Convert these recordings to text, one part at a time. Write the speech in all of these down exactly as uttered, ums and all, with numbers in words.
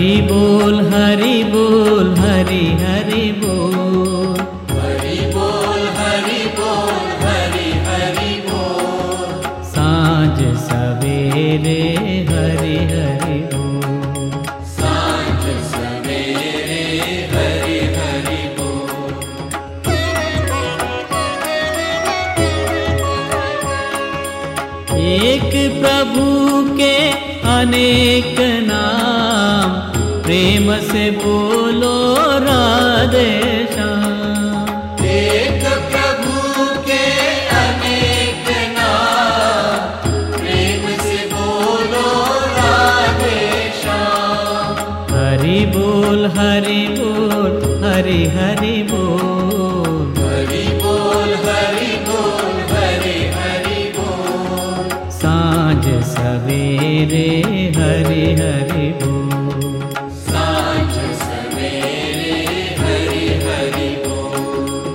हरि बोल हरि बोल हरि हरि बोल, हरि बोल हरि बोल हरि हरि बोल, साँझ सवेरे हरि हरि बोल, साँझ सवेरे हरि हरि बोल। एक प्रभु के अनेक नाम, प्रेम से बोलो राधे श्याम। एक प्रभु के अनेक नाम, प्रेम से बोलो राधे श्याम। हरि बोल हरि बोल हरि हरि बोल, हरि बोल हरि बोल हरि हरि बोल, साँझ सवेरे हरि हरि बोल, साँझ सवेरे हरि हरि बोल।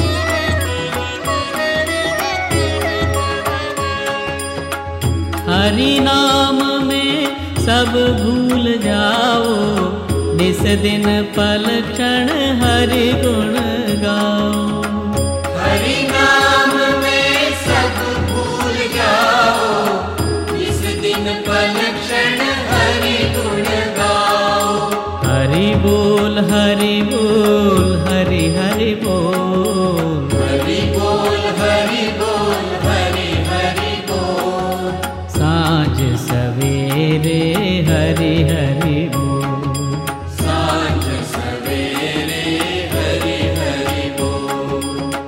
हरि नाम में सब भूल जाओ, निस दिन पल क्षण हरि गुण गाओ। हरि नाम में सब भूल जाओ, इस दिन पल क्षण हरि गुण गाओ। हरि बोल हरि बोल हरि हरि बोल, हरि बोल हरि बोल हरि हरि बोल, साँझ सवेरे हरि हरि बोल, साँझ सवेरे हरि हरि बोल।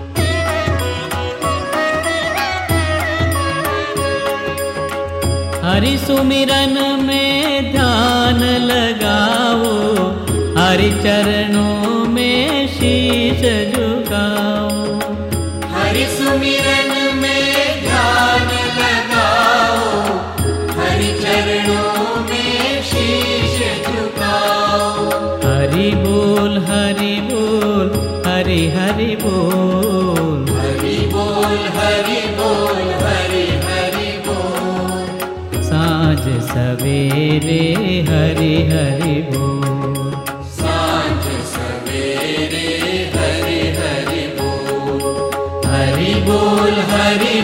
हरि सुमिरन में ध्यान लगाओ, हरि चरणों में शीश झुकाओ। हरि सुमिरन में ध्यान लगाओ, हरि चरणों में शीश झुकाओ। हरि बोल हरि बोल हरि हरि बोल, हरि बोल हरि बोल हरि हरि बोल, साँझ सवेरे हरि हरि बोल, साँझ सवेरे हरि हरि बोल। हरि बोल हरि